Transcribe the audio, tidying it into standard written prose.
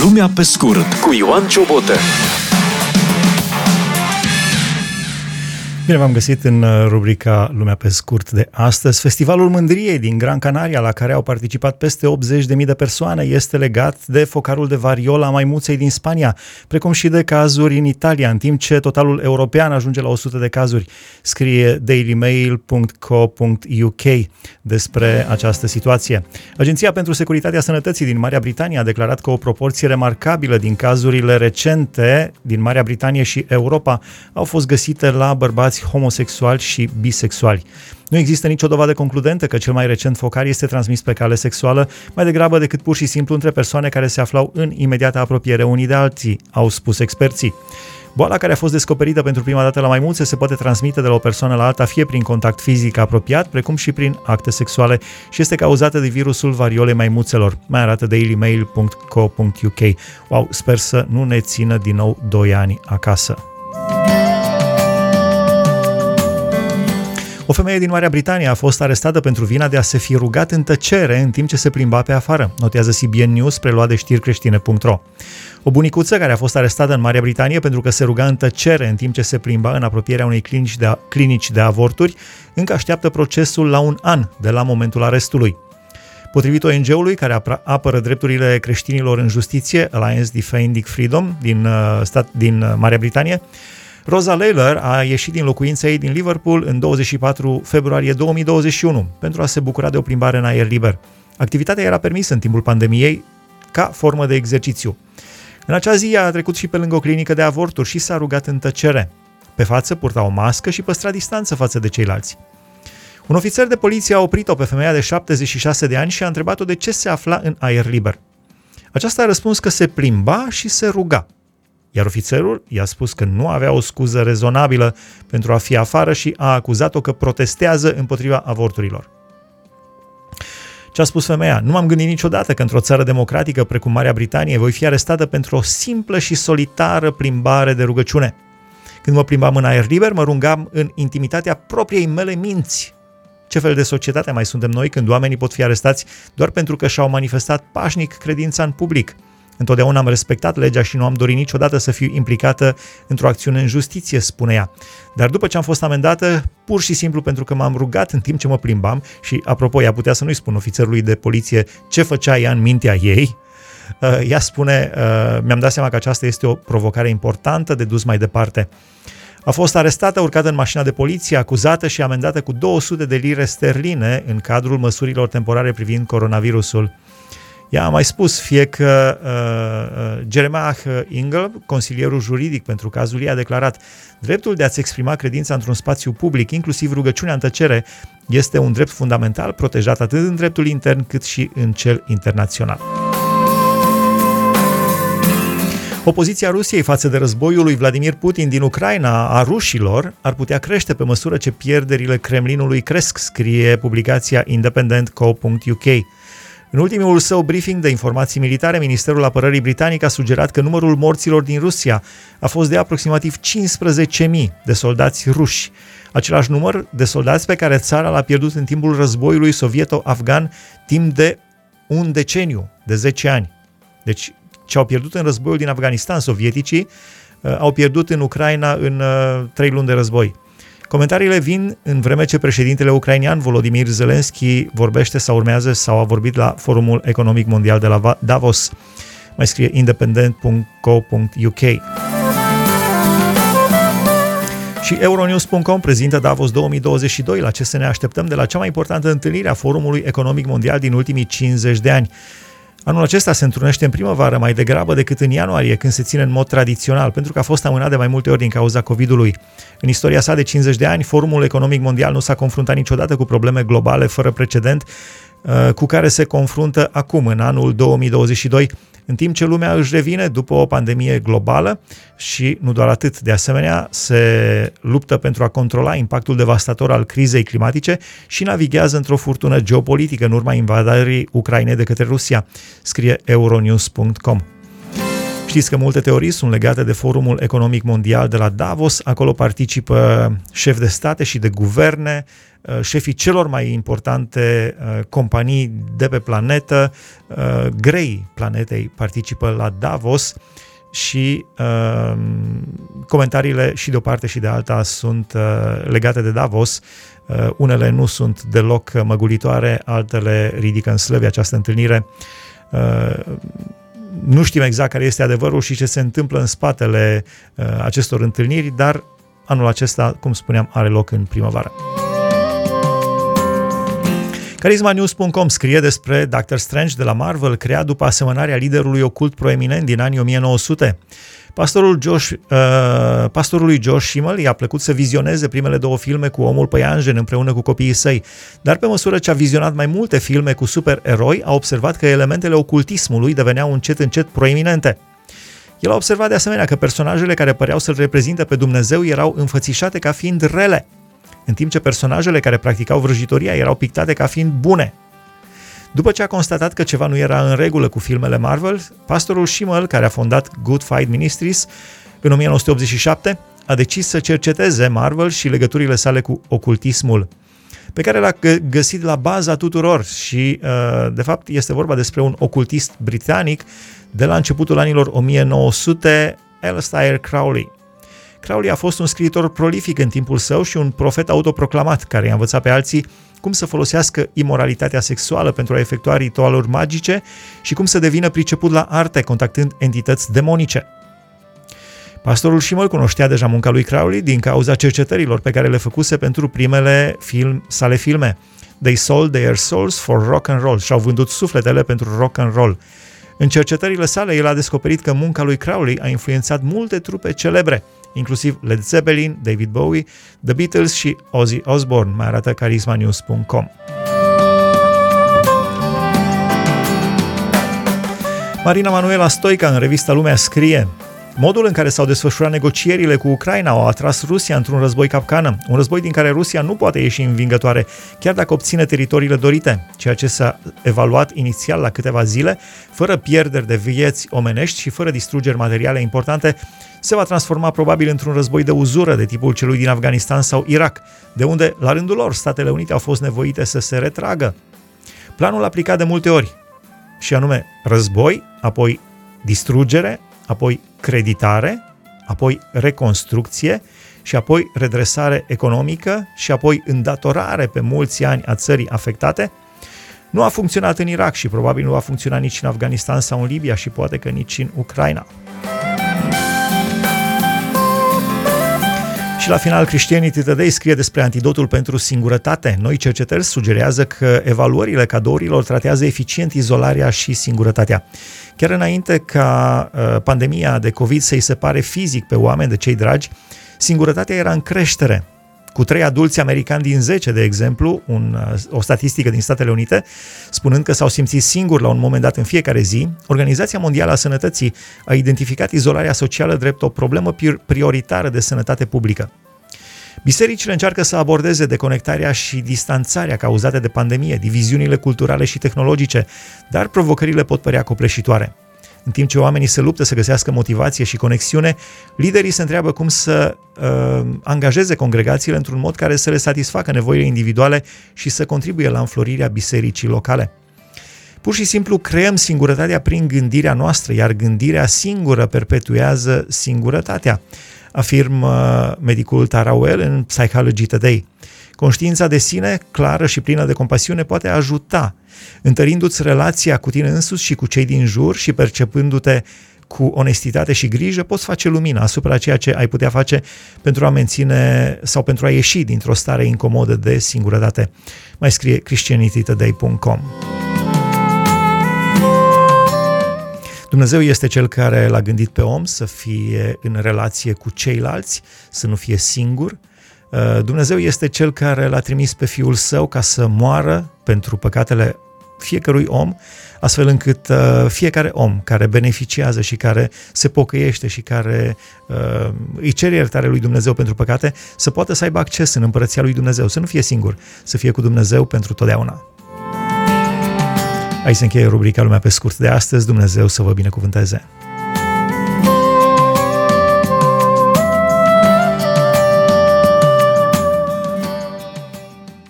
Lumea pe scurt cu Ioan Ciobotă. Bine v-am găsit în rubrica Lumea pe scurt de astăzi. Festivalul Mândriei din Gran Canaria, la care au participat peste 80.000 de persoane, este legat de focarul de variolă a maimuței din Spania, precum și de cazuri în Italia, în timp ce totalul european ajunge la 100 de cazuri, scrie dailymail.co.uk despre această situație. Agenția pentru Securitatea Sănătății din Marea Britanie a declarat că o proporție remarcabilă din cazurile recente din Marea Britanie și Europa au fost găsite la bărbați homosexuali și bisexuali. Nu există nicio dovadă concludentă că cel mai recent focar este transmis pe cale sexuală, mai degrabă decât pur și simplu între persoane care se aflau în imediată apropiere unii de alții, au spus experții. Boala, care a fost descoperită pentru prima dată la maimuțe, se poate transmite de la o persoană la alta fie prin contact fizic apropiat, precum și prin acte sexuale, și este cauzată de virusul variolei maimuțelor, mai arată dailymail.co.uk. Wow, sper să nu ne țină din nou 2 ani acasă. O femeie din Marea Britanie a fost arestată pentru vina de a se fi rugat în tăcere în timp ce se plimba pe afară, notează CBN News, preluat de știricreștine.ro. O bunicuță care a fost arestată în Marea Britanie pentru că se ruga în tăcere în timp ce se plimba în apropierea unei clinici de avorturi, încă așteaptă procesul la 1 an de la momentul arestului. Potrivit ONG-ului care apără drepturile creștinilor în justiție, Alliance Defending Freedom din Marea Britanie, Rosa Layler a ieșit din locuința ei din Liverpool în 24 februarie 2021 pentru a se bucura de o plimbare în aer liber. Activitatea era permisă în timpul pandemiei ca formă de exercițiu. În acea zi a trecut și pe lângă o clinică de avorturi și s-a rugat în tăcere. Pe față purta o mască și păstra distanță față de ceilalți. Un ofițer de poliție a oprit-o pe femeia de 76 de ani și a întrebat-o de ce se afla în aer liber. Aceasta a răspuns că se plimba și se ruga. Iar ofițerul i-a spus că nu avea o scuză rezonabilă pentru a fi afară și a acuzat-o că protestează împotriva avorturilor. Ce a spus femeia? Nu m-am gândit niciodată că într-o țară democratică precum Marea Britanie voi fi arestată pentru o simplă și solitară plimbare de rugăciune. Când mă plimbam în aer liber, mă rugam în intimitatea propriei mele minți. Ce fel de societate mai suntem noi când oamenii pot fi arestați doar pentru că și-au manifestat pașnic credința în public? Întotdeauna am respectat legea și nu am dorit niciodată să fiu implicată într-o acțiune în justiție, spune ea. Dar după ce am fost amendată, pur și simplu pentru că m-am rugat în timp ce mă plimbam, și apropo, ea putea să nu-i spun ofițerului de poliție ce făcea ea în mintea ei, ea spune, mi-am dat seama că aceasta este o provocare importantă de dus mai departe. A fost arestată, urcată în mașina de poliție, acuzată și amendată cu 200 de lire sterline în cadrul măsurilor temporare privind coronavirusul. Ea a mai spus, fie că Jeremiah Ingle, consilierul juridic pentru cazul ei, a declarat: dreptul de a-ți exprima credința într-un spațiu public, inclusiv rugăciunea în tăcere, este un drept fundamental protejat atât în dreptul intern cât și în cel internațional. Opoziția Rusiei față de războiul lui Vladimir Putin din Ucraina a rușilor ar putea crește pe măsură ce pierderile Kremlinului cresc, scrie publicația independent.co.uk. În ultimul său briefing de informații militare, Ministerul Apărării Britanic a sugerat că numărul morților din Rusia a fost de aproximativ 15.000 de soldați ruși, același număr de soldați pe care țara l-a pierdut în timpul războiului sovieto-afgan timp de un deceniu, de 10 ani. Deci, ce au pierdut în războiul din Afganistan sovieticii, au pierdut în Ucraina în 3 luni de război. Comentariile vin în vreme ce președintele ucrainean Volodymyr Zelensky vorbește sau urmează sau a vorbit la Forumul Economic Mondial de la Davos, mai scrie independent.co.uk. Și Euronews.com prezintă Davos 2022, la ce să ne așteptăm de la cea mai importantă întâlnire a Forumului Economic Mondial din ultimii 50 de ani. Anul acesta se întrunește în primăvară mai degrabă decât în ianuarie, când se ține în mod tradițional, pentru că a fost amânat de mai multe ori din cauza COVID-ului. În istoria sa de 50 de ani, Forumul Economic Mondial nu s-a confruntat niciodată cu probleme globale fără precedent cu care se confruntă acum, în anul 2022, în timp ce lumea își revine după o pandemie globală și, nu doar atât, de asemenea, se luptă pentru a controla impactul devastator al crizei climatice și navighează într-o furtună geopolitică în urma invadării Ucrainei de către Rusia, scrie Euronews.com. Știți că multe teorii sunt legate de Forumul Economic Mondial de la Davos. Acolo participă șefi de state și de guverne, șefii celor mai importante companii de pe planetă, grei planetei participă la Davos și comentariile și de o parte și de alta sunt legate de Davos. Unele nu sunt deloc măgulitoare, altele ridică în slăvi această întâlnire. Nu știm exact care este adevărul și ce se întâmplă în spatele acestor întâlniri, dar anul acesta, cum spuneam, are loc în primăvară. CarismaNews.com scrie despre Doctor Strange de la Marvel, creat după asemănarea liderului ocult proeminent din anii 1900. Pastorului Josh Schimmel i-a plăcut să vizioneze primele 2 filme cu omul păianjen împreună cu copiii săi, dar pe măsură ce a vizionat mai multe filme cu supereroi, a observat că elementele ocultismului deveneau încet proeminente. El a observat de asemenea că personajele care păreau să-l reprezinte pe Dumnezeu erau înfățișate ca fiind rele, în timp ce personajele care practicau vrăjitoria erau pictate ca fiind bune. După ce a constatat că ceva nu era în regulă cu filmele Marvel, pastorul Schimmel, care a fondat Good Fight Ministries în 1987, a decis să cerceteze Marvel și legăturile sale cu ocultismul, pe care l-a găsit la baza tuturor și, de fapt, este vorba despre un ocultist britanic de la începutul anilor 1900, Aleister Crowley. Crowley a fost un scriitor prolific în timpul său și un profet autoproclamat, care i-a învățat pe alții cum să folosească imoralitatea sexuală pentru a efectua ritualuri magice și cum să devină priceput la arte, contactând entități demonice. Pastorul Schimmel cunoștea deja munca lui Crowley din cauza cercetărilor pe care le făcuse pentru primele sale filme. They sold their souls for rock and roll, și-au vândut sufletele pentru rock and roll. În cercetările sale, el a descoperit că munca lui Crowley a influențat multe trupe celebre, inclusiv Led Zeppelin, David Bowie, The Beatles și Ozzy Osbourne, mai arată CarismaNews.com. Marina Manuela Stoica în revista Lumea scrie: modul în care s-au desfășurat negocierile cu Ucraina au atras Rusia într-un război capcană, un război din care Rusia nu poate ieși învingătoare, chiar dacă obține teritoriile dorite, ceea ce s-a evaluat inițial la câteva zile, fără pierderi de vieți omenești și fără distrugeri materiale importante, se va transforma probabil într-un război de uzură de tipul celui din Afganistan sau Irak, de unde, la rândul lor, Statele Unite au fost nevoite să se retragă. Planul aplicat de multe ori, și anume război, apoi distrugere, apoi creditare, apoi reconstrucție și apoi redresare economică și apoi îndatorare pe mulți ani a țării afectate, nu a funcționat în Irak și probabil nu va funcționa nici în Afganistan sau în Libia și poate că nici în Ucraina. Și la final, Christianity Today scrie despre antidotul pentru singurătate. Noi cercetări sugerează că evaluările cadourilor tratează eficient izolarea și singurătatea. Chiar înainte ca pandemia de COVID să-i separe fizic pe oameni de cei dragi, singurătatea era în creștere. Cu 3 adulți americani din 10, de exemplu, o statistică din Statele Unite, spunând că s-au simțit singuri la un moment dat în fiecare zi, Organizația Mondială a Sănătății a identificat izolarea socială drept o problemă prioritară de sănătate publică. Bisericile încearcă să abordeze deconectarea și distanțarea cauzate de pandemie, diviziunile culturale și tehnologice, dar provocările pot părea copleșitoare. În timp ce oamenii se luptă să găsească motivație și conexiune, liderii se întreabă cum să angajeze congregațiile într-un mod care să le satisfacă nevoile individuale și să contribuie la înflorirea bisericii locale. Pur și simplu creăm singurătatea prin gândirea noastră, iar gândirea singură perpetuează singurătatea, afirmă medicul Tara Well în Psychology Today. Conștiința de sine, clară și plină de compasiune, poate ajuta, întărindu-ți relația cu tine însuți și cu cei din jur și percepându-te cu onestitate și grijă, poți face lumină asupra ceea ce ai putea face pentru a menține sau pentru a ieși dintr-o stare incomodă de singurătate. Mai scrie ChristianityToday.com. Dumnezeu este Cel care l-a gândit pe om să fie în relație cu ceilalți, să nu fie singur. Dumnezeu este Cel care l-a trimis pe Fiul Său ca să moară pentru păcatele fiecărui om, astfel încât fiecare om care beneficiază și care se pocăiește și care îi cere iertare lui Dumnezeu pentru păcate, să poată să aibă acces în împărăția lui Dumnezeu, să nu fie singur, să fie cu Dumnezeu pentru totdeauna. Aici se încheie rubrica Lumea pe scurt de astăzi. Dumnezeu să vă binecuvânteze!